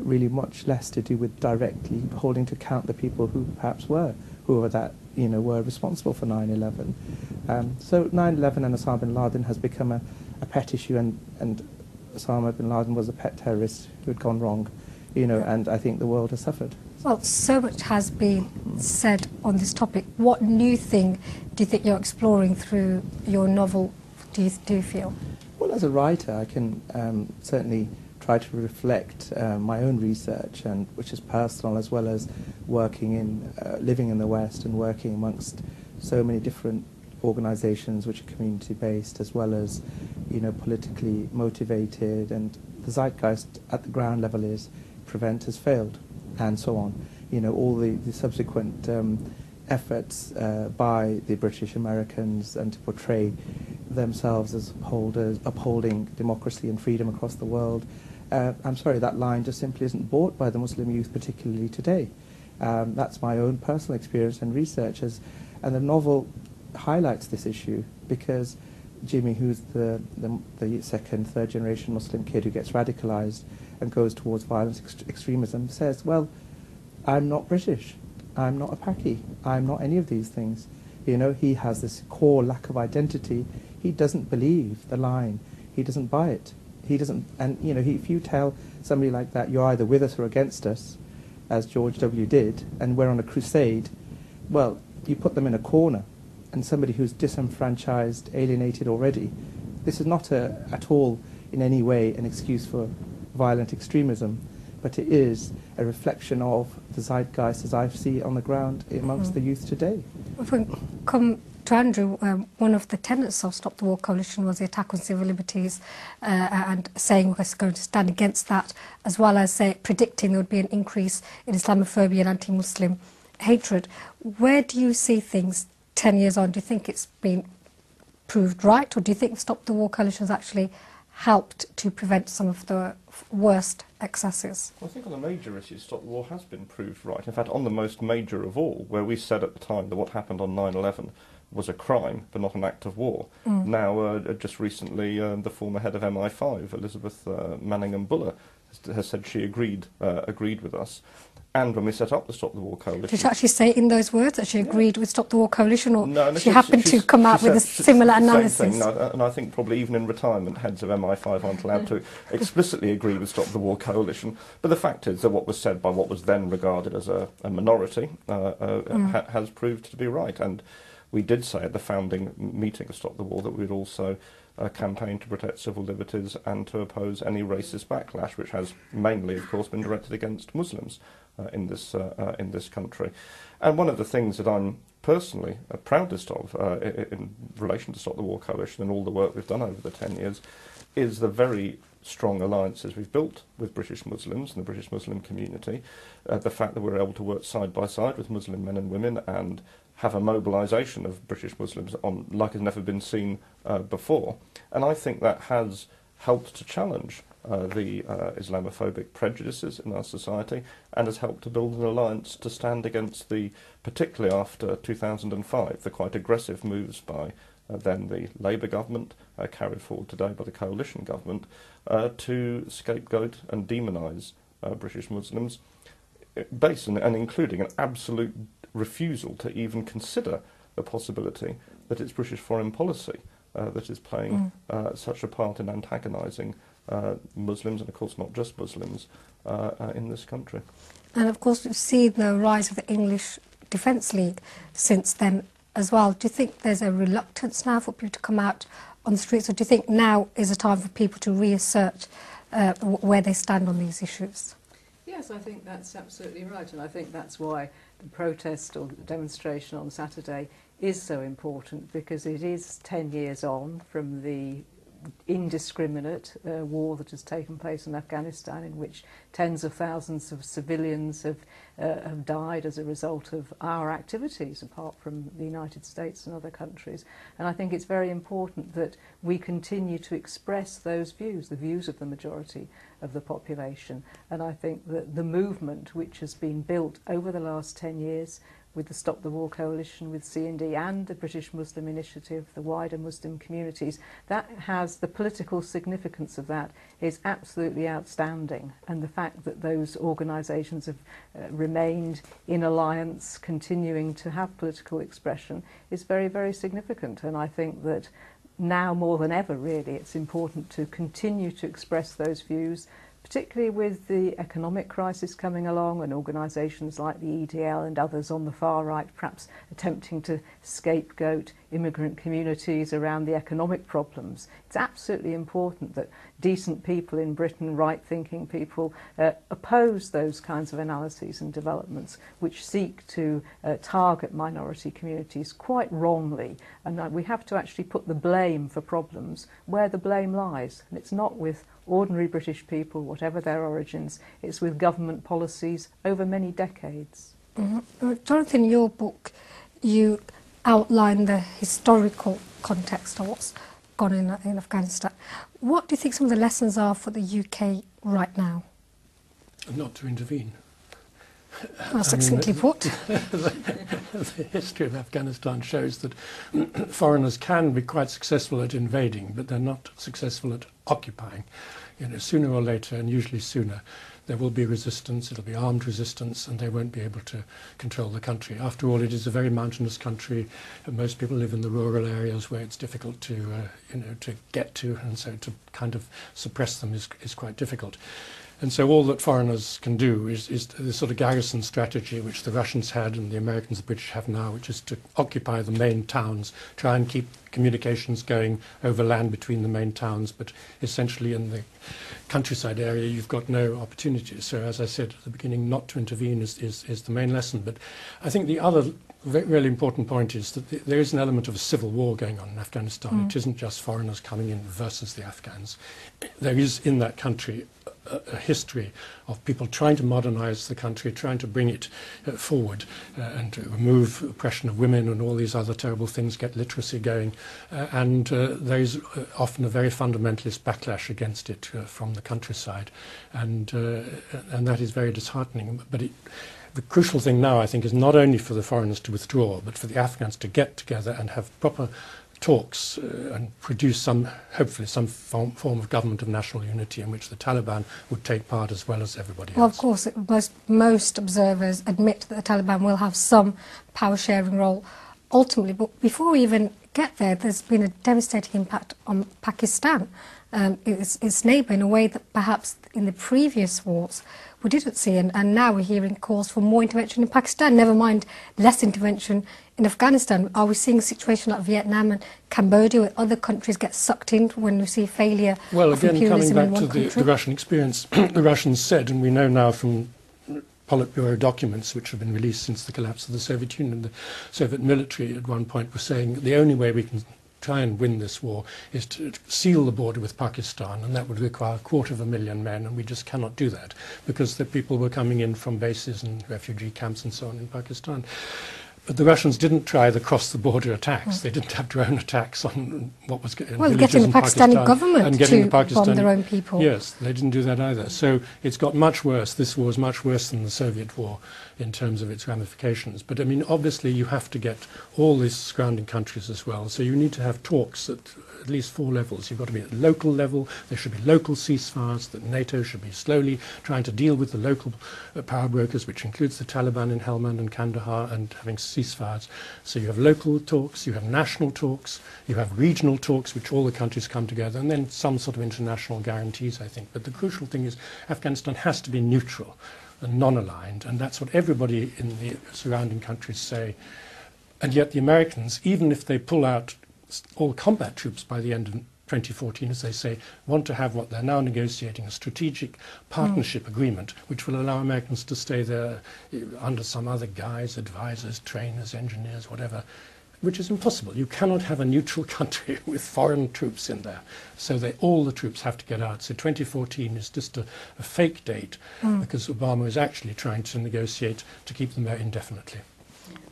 really much less to do with directly holding to account the people who perhaps were responsible for 9/11. So 9/11 and Osama bin Laden has become a pet issue, and Osama bin Laden was a pet terrorist who had gone wrong, and I think the world has suffered. Well, so much has been said on this topic. What new thing do you think you're exploring through your novel, do you feel? Well, as a writer, I can certainly try to reflect my own research, and which is personal, as well as living in the West and working amongst so many different organisations which are community-based, as well as politically motivated, and the zeitgeist at the ground level is prevent has failed, and so on. All the subsequent efforts by the British Americans and to portray themselves as upholding democracy and freedom across the world. I'm sorry, that line just simply isn't bought by the Muslim youth, particularly today. That's my own personal experience and research, and the novel highlights this issue, because Jimmy, who's the second, third generation Muslim kid who gets radicalised and goes towards violent extremism, says, well, I'm not British, I'm not a Paki, I'm not any of these things. He has this core lack of identity. He doesn't believe the line. He doesn't buy it. He doesn't, and if you tell somebody like that, you're either with us or against us, as George W. did, and we're on a crusade, well, you put them in a corner. And somebody who's disenfranchised, alienated already, this is not at all in any way an excuse for violent extremism, but it is a reflection of the zeitgeist as I see it on the ground amongst the youth today. If we come to Andrew, one of the tenets of Stop the War Coalition was the attack on civil liberties, and saying we're going to stand against that, as well as predicting there would be an increase in Islamophobia and anti-Muslim hatred. Where do you see things 10 years on? Do you think it's been proved right, or do you think Stop the War Coalition has actually helped to prevent some of the worst excesses? Well, I think on the major issues, Stop the War has been proved right. In fact, on the most major of all, where we said at the time that what happened on 9/11 was a crime, but not an act of war. Now, just recently, the former head of MI5, Elizabeth Manningham-Buller, has said she agreed with us. And when we set up the Stop the War Coalition... Did she actually say in those words that she agreed with Stop the War Coalition, or no, she happened to come out with a similar analysis? Same thing. No, and I think probably even in retirement, heads of MI5 aren't allowed to explicitly agree with Stop the War Coalition. But the fact is that what was said by what was then regarded as a minority has proved to be right. And we did say at the founding meeting of Stop the War that we would also campaign to protect civil liberties and to oppose any racist backlash, which has mainly, of course, been directed against Muslims in this country. And one of the things that I'm personally proudest of in relation to Stop the War Coalition and all the work we've done over the 10 years is the very strong alliances we've built with British Muslims and the British Muslim community, the fact that we're able to work side by side with Muslim men and women and have a mobilisation of British Muslims on like has never been seen before. And I think that has helped to challenge the Islamophobic prejudices in our society, and has helped to build an alliance to stand against the, particularly after 2005, the quite aggressive moves by then the Labour government, carried forward today by the coalition government, to scapegoat and demonise British Muslims, based on, and including an absolute refusal to even consider the possibility that it's British foreign policy that is playing such a part in antagonising Muslims, and of course not just Muslims, in this country. And of course we've seen the rise of the English Defence League since then as well. Do you think there's a reluctance now for people to come out on the streets, or do you think now is a time for people to reassert where they stand on these issues? Yes, I think that's absolutely right, and I think that's why the protest or the demonstration on Saturday is so important, because it is 10 years on from the indiscriminate war that has taken place in Afghanistan, in which tens of thousands of civilians have died as a result of our activities, apart from the United States and other countries. And I think it's very important that we continue to express those views, the views of the majority of the population. And I think that the movement which has been built over the last 10 years with the Stop the War Coalition, with C&D and the British Muslim Initiative, the wider Muslim communities, that has the political significance of that is absolutely outstanding. And the fact that those organisations have remained in alliance, continuing to have political expression, is very, very significant. And I think that now more than ever, really, it's important to continue to express those views, particularly with the economic crisis coming along and organisations like the EDL and others on the far right perhaps attempting to scapegoat immigrant communities around the economic problems. It's absolutely important that decent people in Britain, right-thinking people, oppose those kinds of analyses and developments which seek to target minority communities quite wrongly. And we have to actually put the blame for problems where the blame lies. And it's not with ordinary British people, whatever their origins, it's with government policies over many decades. Jonathan, in your book, you outline the historical context of what's gone in Afghanistan. What do you think some of the lessons are for the UK right now? Not to intervene. Well, succinctly put. The history of Afghanistan shows that foreigners can be quite successful at invading, but they're not successful at occupying. You know, sooner or later, and usually sooner, there will be resistance. It'll be armed resistance, and they won't be able to control the country. After all, it is a very mountainous country. And most people live in the rural areas where it's difficult to, to get to, and so to kind of suppress them is quite difficult. And so all that foreigners can do is the sort of garrison strategy which the Russians had and the Americans and the British have now, which is to occupy the main towns, try and keep communications going over land between the main towns, but essentially in the countryside area you've got no opportunities. So as I said at the beginning, not to intervene is the main lesson. But I think the other really important point is that there is an element of a civil war going on in Afghanistan. It isn't just foreigners coming in versus the Afghans. There is in that country a history of people trying to modernize the country, trying to bring it forward and to remove oppression of women and all these other terrible things, get literacy going. And there is often a very fundamentalist backlash against it from the countryside. And that is very disheartening. But the crucial thing now, I think, is not only for the foreigners to withdraw, but for the Afghans to get together and have proper talks and produce hopefully some form of government of national unity in which the Taliban would take part as well as everybody else. Well, of course, most observers admit that the Taliban will have some power-sharing role ultimately. But before we even get there, there's been a devastating impact on Pakistan, its neighbour, in a way that perhaps in the previous wars we didn't see. And now we're hearing calls for more intervention in Pakistan, never mind less intervention in Afghanistan. Are we seeing a situation like Vietnam and Cambodia where other countries get sucked in when we see failure of imperialism in one country? Well, again, coming back to the Russian experience, the Russians said, and we know now from Politburo documents which have been released since the collapse of the Soviet Union, the Soviet military at one point were saying the only way we can try and win this war is to seal the border with Pakistan, and that would require 250,000 men, and we just cannot do that because the people were coming in from bases and refugee camps and so on in Pakistan. But the Russians didn't try the cross-the-border attacks. They didn't have drone attacks on what was getting the Pakistani government to bomb their own people. Yes, they didn't do that either. So it's got much worse. This war is much worse than the Soviet war in terms of its ramifications. But, I mean, obviously you have to get all these surrounding countries as well. So you need to have talks at least 4 levels. You've got to be at the local level. There should be local ceasefires. That NATO should be slowly trying to deal with the local power brokers, which includes the Taliban in Helmand and Kandahar, and having ceasefires. So you have local talks, you have national talks, you have regional talks, which all the countries come together, and then some sort of international guarantees, I think. But the crucial thing is Afghanistan has to be neutral and non-aligned, and that's what everybody in the surrounding countries say. And yet the Americans, even if they pull out all combat troops by the end of 2014, as they say, want to have what they're now negotiating, a strategic partnership agreement, which will allow Americans to stay there under some other guise, advisors, trainers, engineers, whatever, which is impossible. You cannot have a neutral country with foreign troops in there. So all the troops have to get out. So 2014 is just a fake date because Obama is actually trying to negotiate to keep them there indefinitely.